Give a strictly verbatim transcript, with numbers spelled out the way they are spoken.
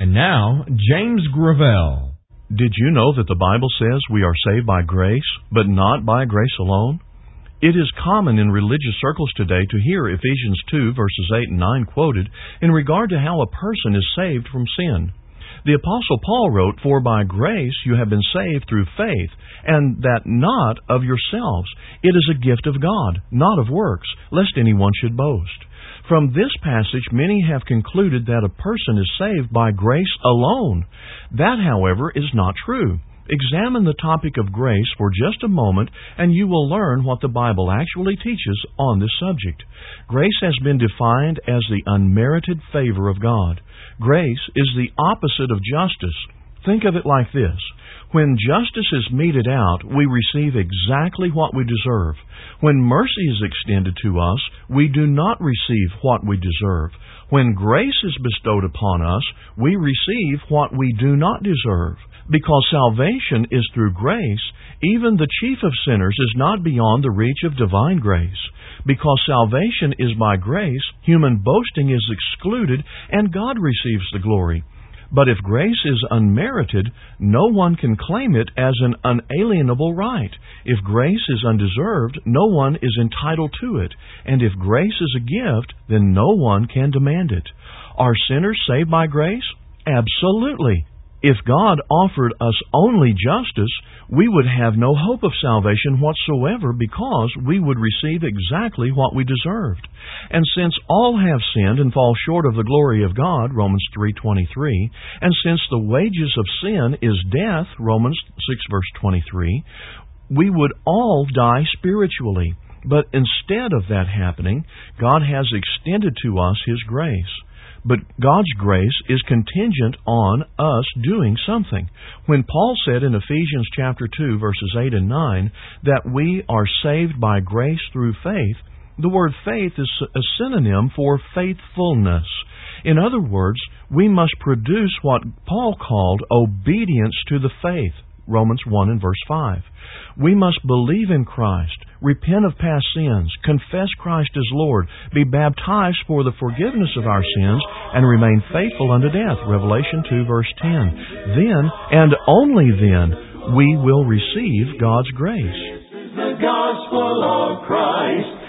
And now, James Gravel. Did you know that the Bible says we are saved by grace, but not by grace alone? It is common in religious circles today to hear Ephesians two, verses eight and nine quoted in regard to how a person is saved from sin. The Apostle Paul wrote, "For by grace you have been saved through faith, and that not of yourselves. It is a gift of God, not of works, lest anyone should boast." From this passage, many have concluded that a person is saved by grace alone. That, however, is not true. Examine the topic of grace for just a moment, and you will learn what the Bible actually teaches on this subject. Grace has been defined as the unmerited favor of God. Grace is the opposite of justice. Think of it like this. When justice is meted out, we receive exactly what we deserve. When mercy is extended to us, we do not receive what we deserve. When grace is bestowed upon us, we receive what we do not deserve. Because salvation is through grace, even the chief of sinners is not beyond the reach of divine grace. Because salvation is by grace, human boasting is excluded, and God receives the glory. But if grace is unmerited, no one can claim it as an unalienable right. If grace is undeserved, no one is entitled to it. And if grace is a gift, then no one can demand it. Are sinners saved by grace? Absolutely. If God offered us only justice, we would have no hope of salvation whatsoever because we would receive exactly what we deserved. And since all have sinned and fall short of the glory of God, Romans three twenty-three, and since the wages of sin is death, Romans six verse twenty-three, we would all die spiritually. But instead of that happening, God has extended to us His grace. But God's grace is contingent on us doing something. When Paul said in Ephesians chapter two, verses eight and nine, that we are saved by grace through faith, the word faith is a synonym for faithfulness. In other words, we must produce what Paul called obedience to the faith, Romans one and verse five. We must believe in Christ, repent of past sins, confess Christ as Lord, be baptized for the forgiveness of our sins, and remain faithful unto death, Revelation two verse ten. Then, and only then, we will receive God's grace. This is the gospel of Christ.